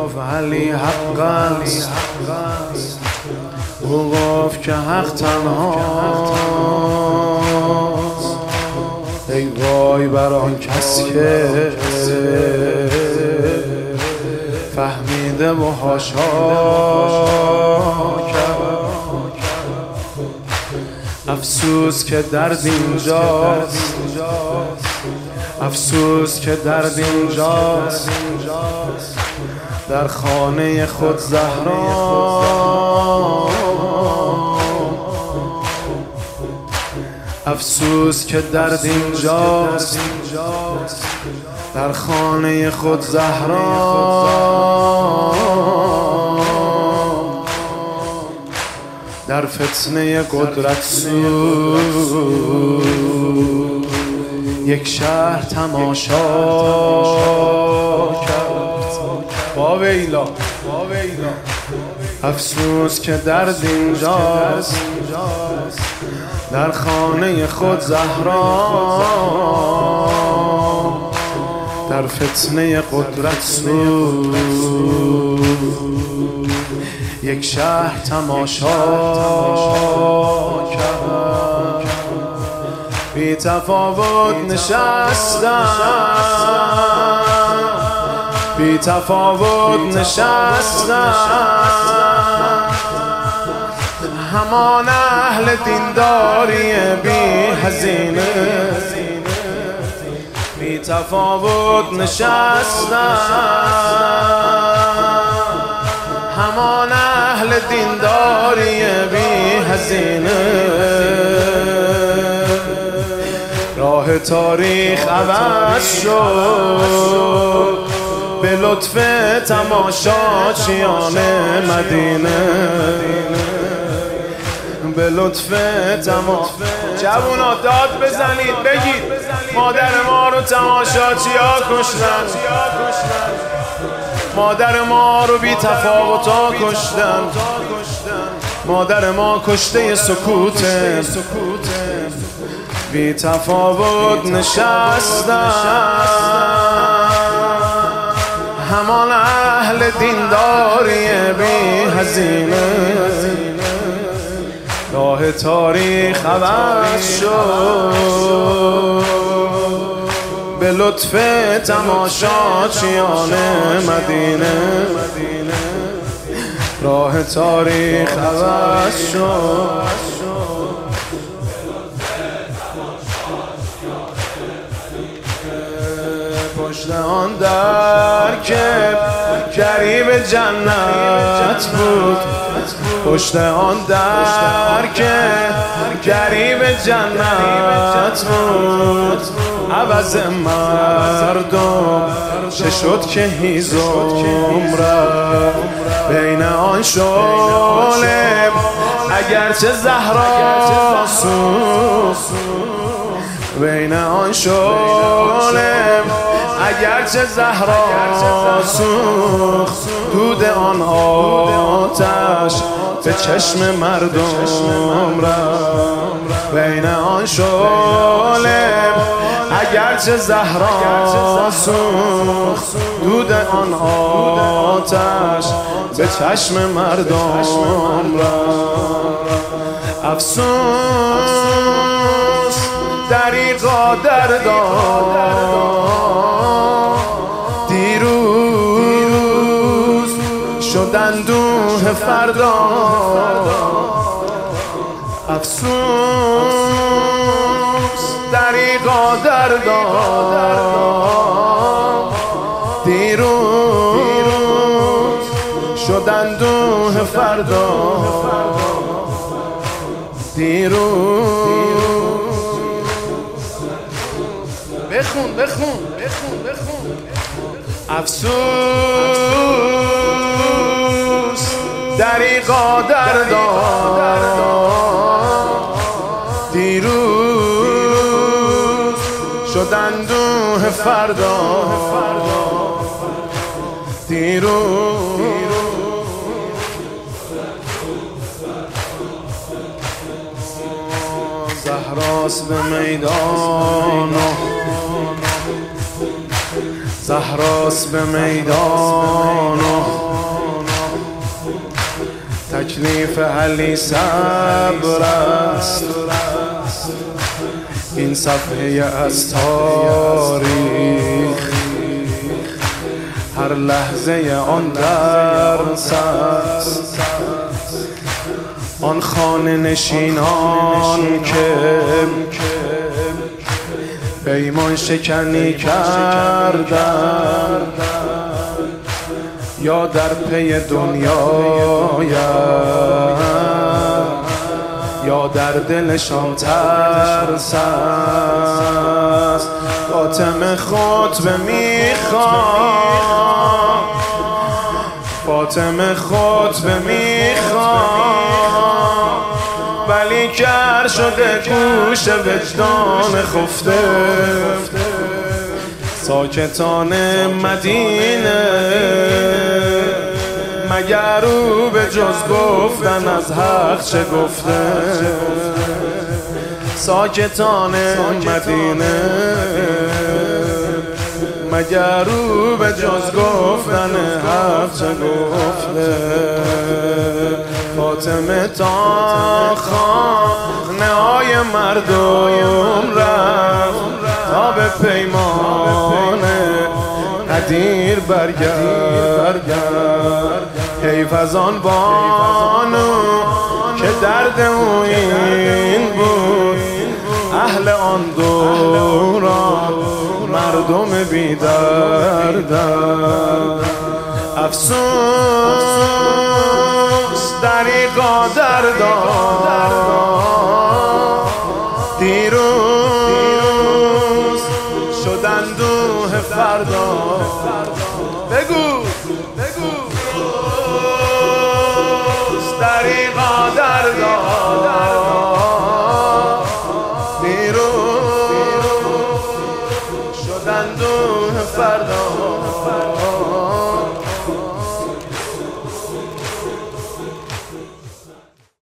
ولی حق است. او گفت که حق تنهاست. ای وای بر آن کس که فهمیده و حاشا کرد. افسوس که درد اینجاست، افسوس که درد اینجاست، در خانه خود زهرا. افسوس که درد اینجاست، در خانه خود زهرا. در فتنه قدرت سو یک شهر تماشا کرد. با ویلا افسوس که درد اینجاست، در خانه خود زهرا. در فتنه قدرت سو یک شهر تماشا کرد. بی تفاوت نشستم، بی تفاوت نشستم، همان اهل دینداری بی هزینه. بی تفاوت نشستم، همان اهل دینداری بی هزینه. راه تاریخ عوض شد به لطف تماشاچیان مدینه، به لطف جوونا داد بزنید بگید مادر ما رو تماشاچیا کشتن، مادر ما رو بی تفاوتا کشتن، مادر ما کشته سکوته. بی تفاوت نشستن، همان اهل دینداری بی هزینه. راه تاریخ عوض شد به لطف تماشاچیان مدینه. راه تاریخ عوض شد. پشت آن در که قریب جنت بود، پشت آن در که قریب جنت بود. عوض مردم چه شد که هیزم رفت بین آن شعله اگرچه زهرا سوخت. بین آن شعله اگرچه زهرا سوخت، دود آن آتش به چشم مردم رفت. بین آن شعله اگرچه زهرا سوخت، دود آن آتش به چشم مردم رفت. افسوس دریغا دردان دیروز شد اندوه فردا. افسوس دریغا دردان دیروز شد اندوه فردا. دیروز بخون افسوس دریغا دردان دیروز شد اندوه فردا. دیروز زهراست به میدان، زهراست به میدان تکلیف حلی صبر است این صفحه از تاریخ، هر لحظه آن درس است. آن خانه نشینان که پیمان شکنی کردند، یا در پی دنیایند یا در دلشان ترس است. فاطمه خطبه میخواد، فاطمه خطبه میخواد، ولی کر شده گوش وجدان خفته. ساکتان مدینه مگر او به جز گفتن از حق چه گفته؟ ساکتان مدینه مگر او به جز گفتن حق چه گفته؟ فاطمه تا خانه های مردم رفت تا به پیمان قدیر برگرد. حیف از آن بانو که درد او این بود، اهل آن دوران مردم بی دردن. افسوس دریغا دردان دیروز شد اندوه فردا. بگو بگو دریغا دردان دیروز شد اندوه فردا.